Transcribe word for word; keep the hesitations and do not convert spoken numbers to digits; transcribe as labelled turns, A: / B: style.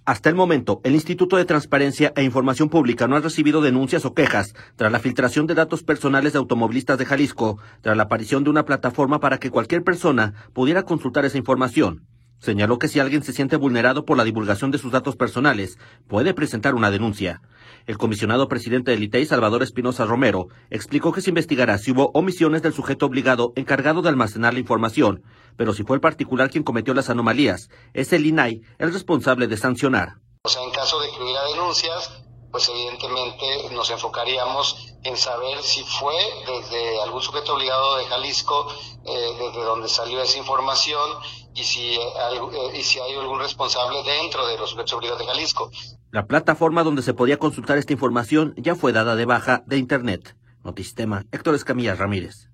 A: Hasta el momento, el Instituto de Transparencia e Información Pública no ha recibido denuncias o quejas tras la filtración de datos personales de automovilistas de Jalisco, tras la aparición de una plataforma para que cualquier persona pudiera consultar esa información. Señaló que si alguien se siente vulnerado por la divulgación de sus datos personales, puede presentar una denuncia. El comisionado presidente del I T E I, Salvador Espinosa Romero, explicó que se investigará si hubo omisiones del sujeto obligado encargado de almacenar la información, pero si fue el particular quien cometió las anomalías, es el I N A I el responsable de sancionar.
B: O sea, en caso de que hubiera denuncias, pues evidentemente nos enfocaríamos en saber si fue desde algún sujeto obligado de Jalisco, eh, desde donde salió esa información, y si, eh, y si hay algún responsable dentro de los sujetos obligados de Jalisco.
A: La plataforma donde se podía consultar esta información ya fue dada de baja de Internet. Notisistema, Héctor Escamilla Ramírez.